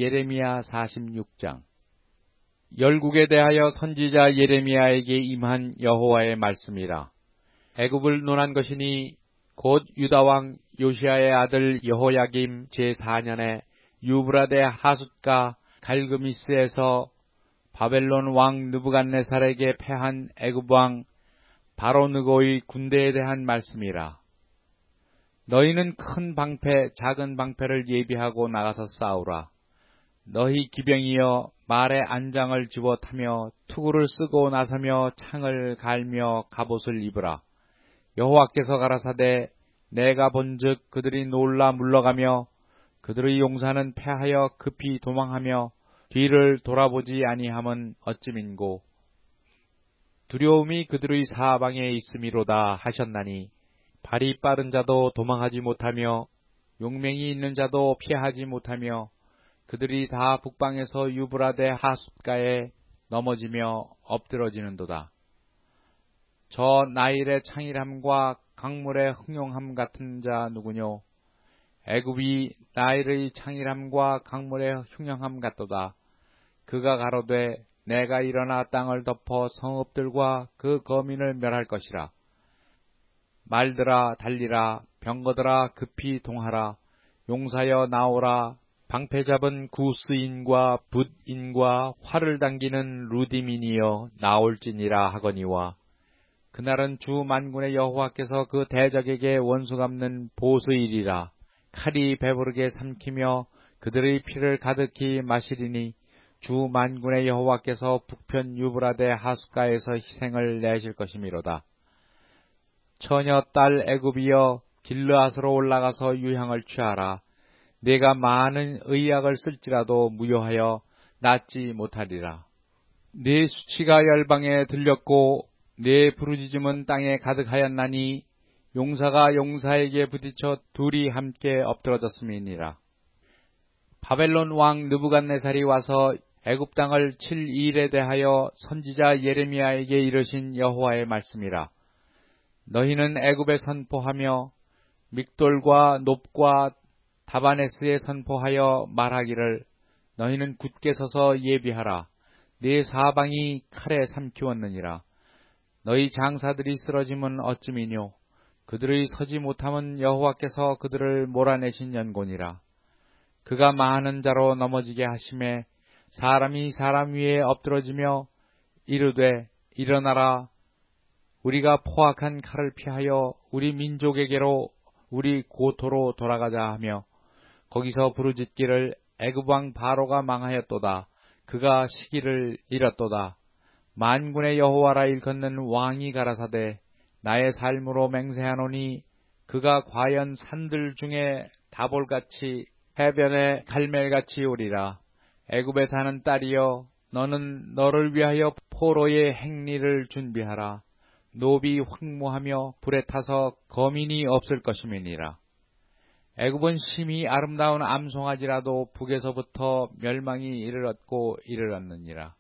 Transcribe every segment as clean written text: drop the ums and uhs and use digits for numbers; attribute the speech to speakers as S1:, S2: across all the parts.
S1: 예레미야 46장. 열국에 대하여 선지자 예레미야에게 임한 여호와의 말씀이라. 애굽을 논한 것이니 곧 유다왕 요시야의 아들 여호야김 제4년에 유브라데 하숫가 갈그미스에서 바벨론 왕 느부갓네살에게 패한 애굽왕 바로느고의 군대에 대한 말씀이라. 너희는 큰 방패, 작은 방패를 예비하고 나가서 싸우라. 너희 기병이여 말에 안장을 집어 타며 투구를 쓰고 나서며 창을 갈며 갑옷을 입으라. 여호와께서 가라사대 내가 본즉 그들이 놀라 물러가며 그들의 용사는 패하여 급히 도망하며 뒤를 돌아보지 아니함은 어찌민고. 두려움이 그들의 사방에 있음이로다 하셨나니 발이 빠른 자도 도망하지 못하며 용맹이 있는 자도 피하지 못하며 그들이 다 북방에서 유브라데 하숫가에 넘어지며 엎드러지는도다. 저 나일의 창일함과 강물의 흥용함 같은 자 누구뇨? 애굽이 나일의 창일함과 강물의 흉영함 같도다. 그가 가로되 내가 일어나 땅을 덮어 성읍들과 그 거민을 멸할 것이라. 말들아 달리라, 병거들아 급히 동하라. 용사여 나오라. 방패 잡은 구스인과 붓인과 활을 당기는 루디민이여 나올지니라 하거니와. 그날은 주 만군의 여호와께서 그 대적에게 원수 갚는 보수일이라. 칼이 배부르게 삼키며 그들의 피를 가득히 마시리니 주 만군의 여호와께서 북편 유브라데 하숫가에서 희생을 내실 것이미로다. 처녀 딸 애굽이여 길르앗으로 올라가서 유향을 취하라. 네가 많은 의약을 쓸지라도 무효하여 낫지 못하리라. 네 수치가 열방에 들렸고 네 부르짖음은 땅에 가득하였나니 용사가 용사에게 부딪혀 둘이 함께 엎드러졌음이니라. 바벨론 왕 느부갓네살이 와서 애굽 땅을 칠 일에 대하여 선지자 예레미야에게 이르신 여호와의 말씀이라. 너희는 애굽에 선포하며 믹돌과 놉과 다바네스에 선포하여 말하기를 너희는 굳게 서서 예비하라. 네 사방이 칼에 삼키웠느니라. 너희 장사들이 쓰러짐은 어찌미뇨? 그들의 서지 못함은 여호와께서 그들을 몰아내신 연고니라. 그가 많은 자로 넘어지게 하심에 사람이 사람 위에 엎드러지며 이르되 일어나라. 우리가 포악한 칼을 피하여 우리 민족에게로 우리 고토로 돌아가자 하며 거기서 부르짖기를 애굽 왕 바로가 망하였도다. 그가 시기를 잃었도다. 만군의 여호와라 일컫는 왕이 가라사대 나의 삶으로 맹세하노니 그가 과연 산들 중에 다볼같이 해변의 갈멜같이 오리라. 애굽에 사는 딸이여 너는 너를 위하여 포로의 행리를 준비하라. 노비 황무하며 불에 타서 거민이 없을 것임이니라. 애굽은 심히 아름다운 암송아지라도 북에서부터 멸망이 이르렀느니라.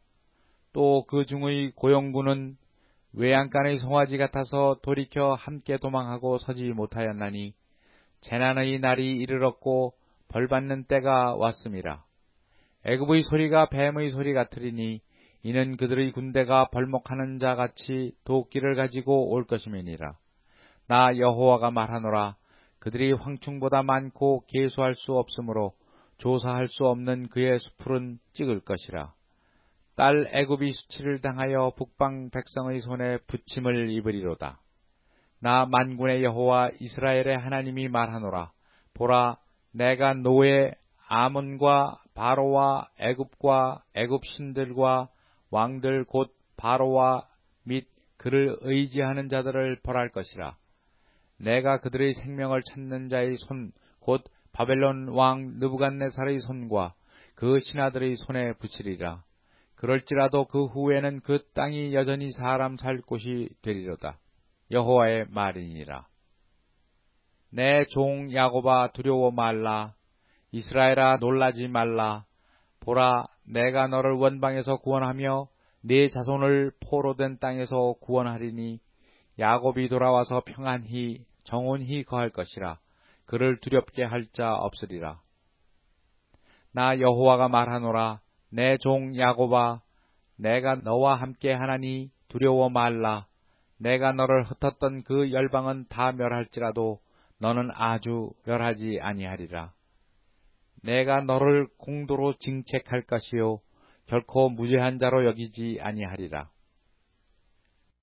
S1: 또 그 중의 고용군은 외양간의 송아지 같아서 돌이켜 함께 도망하고 서지 못하였나니 재난의 날이 이르렀고 벌받는 때가 왔음이라. 애굽의 소리가 뱀의 소리 같으리니 이는 그들의 군대가 벌목하는 자 같이 도끼를 가지고 올 것임이니라. 나 여호와가 말하노라. 그들이 황충보다 많고 계수할 수 없으므로 조사할 수 없는 그의 수풀은 찍을 것이라. 딸 애굽이 수치를 당하여 북방 백성의 손에 부침을 입으리로다. 나 만군의 여호와 이스라엘의 하나님이 말하노라. 보라, 내가 노에 아몬과 바로와 애굽과 애굽 신들과 왕들 곧 바로와 및 그를 의지하는 자들을 벌할 것이라. 내가 그들의 생명을 찾는 자의 손, 곧 바벨론 왕 느부갓네살의 손과 그 신하들의 손에 붙이리라. 그럴지라도 그 후에는 그 땅이 여전히 사람 살 곳이 되리로다. 여호와의 말이니라. 내 종 야곱아 두려워 말라. 이스라엘아 놀라지 말라. 보라, 내가 너를 원방에서 구원하며 네 자손을 포로된 땅에서 구원하리니 야곱이 돌아와서 평안히 정온히 거할 것이라. 그를 두렵게 할 자 없으리라. 나 여호와가 말하노라. 내 종 야곱아, 내가 너와 함께 하나니 두려워 말라. 내가 너를 흩었던 그 열방은 다 멸할지라도 너는 아주 멸하지 아니하리라. 내가 너를 공도로 징책할 것이요 결코 무죄한 자로 여기지 아니하리라.